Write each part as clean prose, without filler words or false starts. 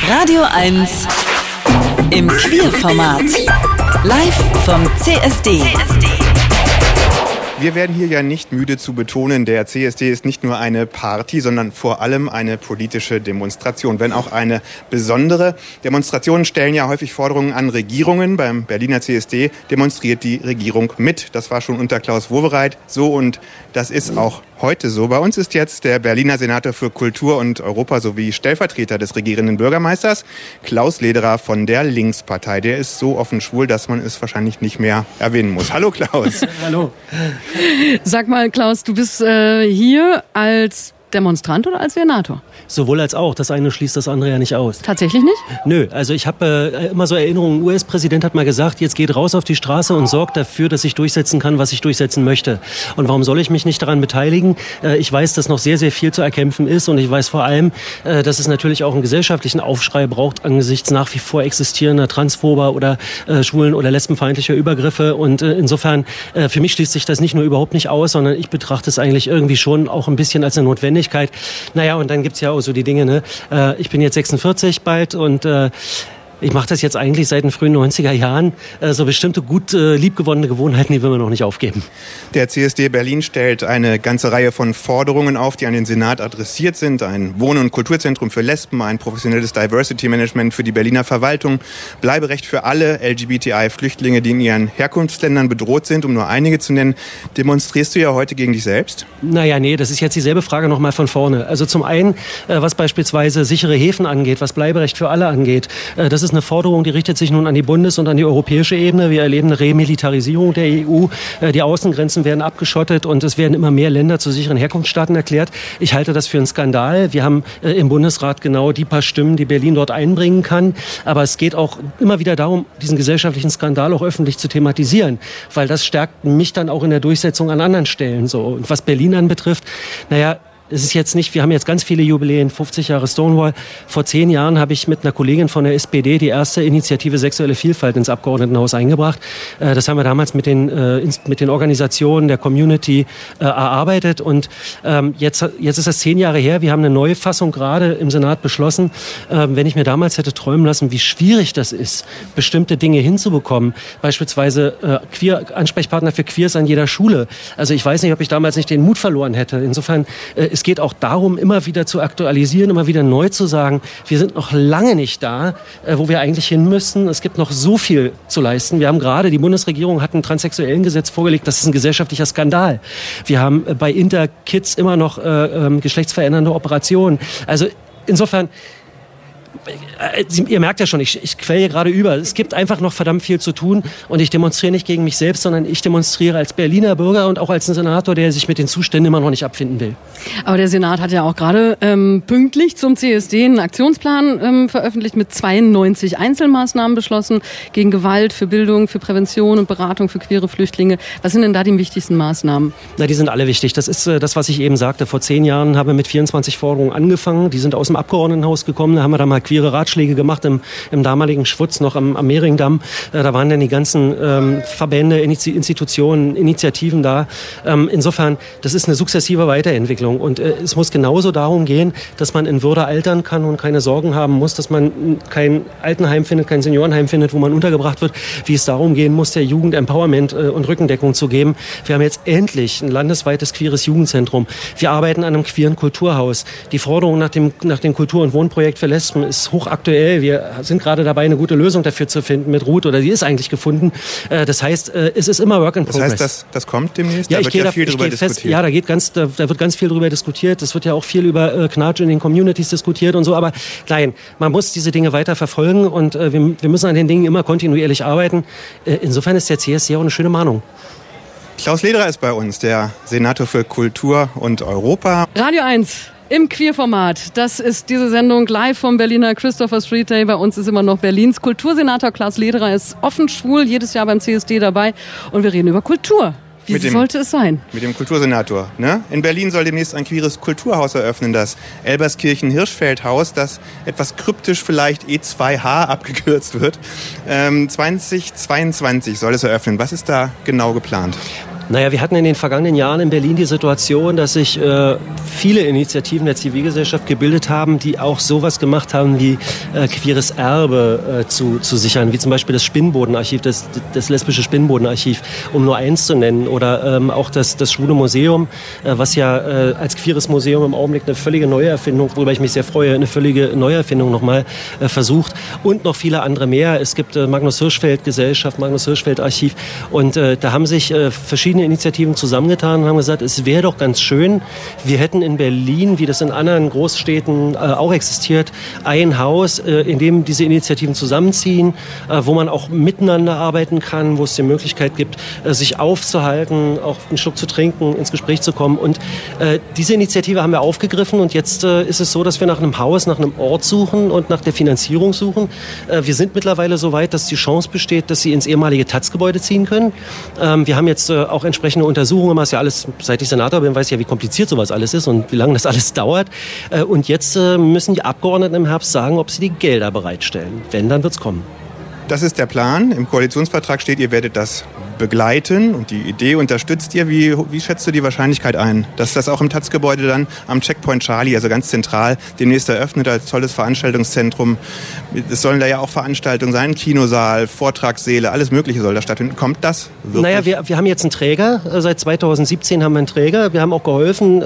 Radio 1 im Queerformat. Live vom CSD. Wir werden hier ja nicht müde zu betonen, der CSD ist nicht nur eine Party, sondern vor allem eine politische Demonstration, wenn auch eine besondere. Demonstrationen stellen ja häufig Forderungen an Regierungen. Beim Berliner CSD demonstriert die Regierung mit. Das war schon unter Klaus Wowereit so und das ist auch heute so. Bei uns ist jetzt der Berliner Senator für Kultur und Europa sowie Stellvertreter des regierenden Bürgermeisters, Klaus Lederer von der Linkspartei. Der ist so offen schwul, dass man es wahrscheinlich nicht mehr erwähnen muss. Hallo Klaus. Hallo. Sag mal, Klaus, du bist hier als Demonstrant oder als Senator? Sowohl als auch. Das eine schließt das andere ja nicht aus. Tatsächlich nicht? Nö, also ich habe immer so Erinnerungen, ein US-Präsident hat mal gesagt, jetzt geht raus auf die Straße und sorgt dafür, dass ich durchsetzen kann, was ich durchsetzen möchte. Und warum soll ich mich nicht daran beteiligen? Ich weiß, dass noch sehr, sehr viel zu erkämpfen ist und ich weiß vor allem, dass es natürlich auch einen gesellschaftlichen Aufschrei braucht angesichts nach wie vor existierender transphober oder schwulen- oder lesbenfeindlicher Übergriffe. Und insofern, für mich schließt sich das nicht nur überhaupt nicht aus, sondern ich betrachte es eigentlich irgendwie schon auch ein bisschen als eine Notwendigkeit. Naja, und dann gibt's ja auch so die Dinge, ne? Ich bin jetzt 46 bald und ich mache das jetzt eigentlich seit den frühen 90er Jahren. So bestimmte gut liebgewonnene Gewohnheiten, die will man noch nicht aufgeben. Der CSD Berlin stellt eine ganze Reihe von Forderungen auf, die an den Senat adressiert sind. Ein Wohn- und Kulturzentrum für Lesben, ein professionelles Diversity-Management für die Berliner Verwaltung, Bleiberecht für alle LGBTI-Flüchtlinge, die in ihren Herkunftsländern bedroht sind, um nur einige zu nennen. Demonstrierst du ja heute gegen dich selbst? Naja, nee, das ist jetzt dieselbe Frage nochmal von vorne. Also zum einen, was beispielsweise sichere Häfen angeht, was Bleiberecht für alle angeht, das ist eine Forderung, die richtet sich nun an die Bundes- und an die europäische Ebene. Wir erleben eine Remilitarisierung der EU. Die Außengrenzen werden abgeschottet und es werden immer mehr Länder zu sicheren Herkunftsstaaten erklärt. Ich halte das für einen Skandal. Wir haben im Bundesrat genau die paar Stimmen, die Berlin dort einbringen kann. Aber es geht auch immer wieder darum, diesen gesellschaftlichen Skandal auch öffentlich zu thematisieren, weil das stärkt mich dann auch in der Durchsetzung an anderen Stellen. So. Und was Berlin anbetrifft, naja, es ist jetzt nicht, wir haben jetzt ganz viele Jubiläen, 50 Jahre Stonewall. Vor 10 Jahren habe ich mit einer Kollegin von der SPD die erste Initiative Sexuelle Vielfalt ins Abgeordnetenhaus eingebracht. Das haben wir damals mit den Organisationen der Community erarbeitet. Und jetzt ist das 10 Jahre her. Wir haben eine neue Fassung gerade im Senat beschlossen. Wenn ich mir damals hätte träumen lassen, wie schwierig das ist, bestimmte Dinge hinzubekommen, beispielsweise Ansprechpartner für Queers an jeder Schule. Also ich weiß nicht, ob ich damals nicht den Mut verloren hätte. Insofern es geht auch darum, immer wieder zu aktualisieren, immer wieder neu zu sagen, wir sind noch lange nicht da, wo wir eigentlich hin müssen. Es gibt noch so viel zu leisten. Wir haben gerade, die Bundesregierung hat ein Transsexuellengesetz vorgelegt, das ist ein gesellschaftlicher Skandal. Wir haben bei Interkids immer noch geschlechtsverändernde Operationen. Also insofern, ihr merkt ja schon, ich quelle gerade über. Es gibt einfach noch verdammt viel zu tun und ich demonstriere nicht gegen mich selbst, sondern ich demonstriere als Berliner Bürger und auch als ein Senator, der sich mit den Zuständen immer noch nicht abfinden will. Aber der Senat hat ja auch gerade pünktlich zum CSD einen Aktionsplan veröffentlicht mit 92 Einzelmaßnahmen beschlossen gegen Gewalt, für Bildung, für Prävention und Beratung für queere Flüchtlinge. Was sind denn da die wichtigsten Maßnahmen? Na, die sind alle wichtig. Das ist das, was ich eben sagte. Vor 10 Jahren haben wir mit 24 Forderungen angefangen. Die sind aus dem Abgeordnetenhaus gekommen. Da haben wir da mal queere Ratschläge gemacht im damaligen Schwutz noch am Mehringdamm. Da waren dann die ganzen Verbände, Institutionen, Initiativen da. Insofern, das ist eine sukzessive Weiterentwicklung. Und es muss genauso darum gehen, dass man in Würde altern kann und keine Sorgen haben muss, dass man kein Altenheim findet, kein Seniorenheim findet, wo man untergebracht wird, wie es darum gehen muss, der Jugend Empowerment und Rückendeckung zu geben. Wir haben jetzt endlich ein landesweites queeres Jugendzentrum. Wir arbeiten an einem queeren Kulturhaus. Die Forderung nach dem Kultur- und Wohnprojekt für Lesben ist hochaktuell. Wir sind gerade dabei, eine gute Lösung dafür zu finden mit Ruth, oder die ist eigentlich gefunden. Das heißt, es ist immer Work in Progress. Das heißt, das kommt demnächst? Ja, da wird ja viel drüber diskutiert. Ja, da wird ganz viel drüber diskutiert. Es wird ja auch viel über Knatsch in den Communities diskutiert und so. Aber nein, man muss diese Dinge weiter verfolgen und wir müssen an den Dingen immer kontinuierlich arbeiten. Insofern ist der CSD auch eine schöne Mahnung. Klaus Lederer ist bei uns, der Senator für Kultur und Europa. Radio 1. Im Queerformat. Das ist diese Sendung live vom Berliner Christopher Street Day. Bei uns ist immer noch Berlins Kultursenator Klaus Lederer, ist offen schwul, jedes Jahr beim CSD dabei. Und wir reden über Kultur. Wie sollte es sein? Mit dem Kultursenator. Ne? In Berlin soll demnächst ein queeres Kulturhaus eröffnen, das Elberskirchen-Hirschfeld-Haus, das etwas kryptisch vielleicht E2H abgekürzt wird. 2022 soll es eröffnen. Was ist da genau geplant? Naja, wir hatten in den vergangenen Jahren in Berlin die Situation, dass sich viele Initiativen der Zivilgesellschaft gebildet haben, die auch sowas gemacht haben wie queeres Erbe zu sichern, wie zum Beispiel das Spinnbodenarchiv, das lesbische Spinnbodenarchiv, um nur eins zu nennen, oder auch das Schwule Museum, was ja als queeres Museum im Augenblick eine völlige Neuerfindung, worüber ich mich sehr freue, eine völlige Neuerfindung nochmal versucht, und noch viele andere mehr. Es gibt Magnus Hirschfeld Gesellschaft, Magnus Hirschfeld Archiv, und da haben sich verschiedene Initiativen zusammengetan und haben gesagt, es wäre doch ganz schön, wir hätten in Berlin, wie das in anderen Großstädten auch existiert, ein Haus, in dem diese Initiativen zusammenziehen, wo man auch miteinander arbeiten kann, wo es die Möglichkeit gibt, sich aufzuhalten, auch einen Schluck zu trinken, ins Gespräch zu kommen. Und diese Initiative haben wir aufgegriffen, und jetzt ist es so, dass wir nach einem Haus, nach einem Ort suchen und nach der Finanzierung suchen. Wir sind mittlerweile so weit, dass die Chance besteht, dass sie ins ehemalige Taz-Gebäude ziehen können. Wir haben jetzt auch entsprechende Untersuchungen, was ja alles, seit ich Senator bin, weiß ich ja, wie kompliziert sowas alles ist und wie lange das alles dauert. Und jetzt müssen die Abgeordneten im Herbst sagen, ob sie die Gelder bereitstellen. Wenn, dann wird's kommen. Das ist der Plan. Im Koalitionsvertrag steht, ihr werdet das begleiten und die Idee unterstützt ihr. Wie schätzt du die Wahrscheinlichkeit ein, dass das auch im Taz-Gebäude dann am Checkpoint Charlie, also ganz zentral, demnächst eröffnet als tolles Veranstaltungszentrum? Es sollen da ja auch Veranstaltungen sein, Kinosaal, Vortragssäle, alles Mögliche soll da stattfinden. Kommt das wirklich? Naja, wir haben jetzt einen Träger. Seit 2017 haben wir einen Träger. Wir haben auch geholfen,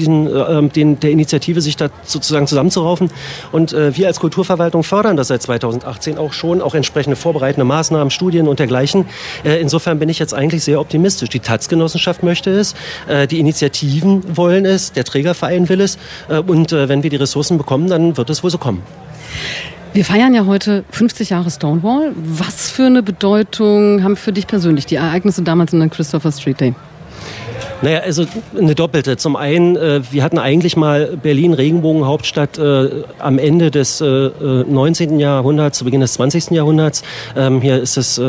der Initiative sich da sozusagen zusammenzuraufen. Und wir als Kulturverwaltung fördern das seit 2018 auch schon, auch entsprechende vorbereitende Maßnahmen, Studien und dergleichen. Insofern bin ich jetzt eigentlich sehr optimistisch. Die Taz-Genossenschaft möchte es, die Initiativen wollen es, der Trägerverein will es, und wenn wir die Ressourcen bekommen, dann wird es wohl so kommen. Wir feiern ja heute 50 Jahre Stonewall. Was für eine Bedeutung haben für dich persönlich die Ereignisse damals in der Christopher Street Day? Naja, also eine doppelte. Zum einen, wir hatten eigentlich mal Berlin Regenbogenhauptstadt am Ende des 19. Jahrhunderts, zu Beginn des 20. Jahrhunderts. Hier ist das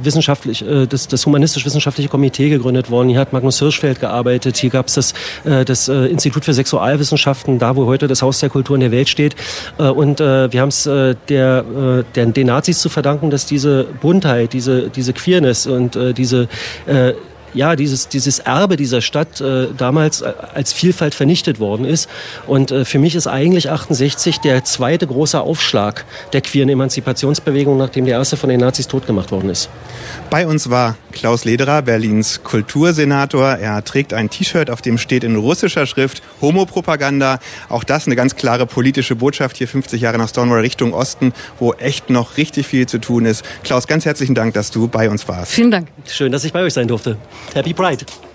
das humanistisch-wissenschaftliche Komitee gegründet worden. Hier hat Magnus Hirschfeld gearbeitet. Hier gab es das Institut für Sexualwissenschaften, da wo heute das Haus der Kultur in der Welt steht. Und wir haben es den Nazis zu verdanken, dass diese Buntheit, diese Queerness und dieses Erbe dieser Stadt damals als Vielfalt vernichtet worden ist. Und für mich ist eigentlich 68 der zweite große Aufschlag der queeren Emanzipationsbewegung, nachdem der erste von den Nazis totgemacht worden ist. Bei uns war Klaus Lederer, Berlins Kultursenator. Er trägt ein T-Shirt, auf dem steht in russischer Schrift Homopropaganda. Auch das eine ganz klare politische Botschaft hier 50 Jahre nach Stonewall Richtung Osten, wo echt noch richtig viel zu tun ist. Klaus, ganz herzlichen Dank, dass du bei uns warst. Vielen Dank. Schön, dass ich bei euch sein durfte. Happy Pride.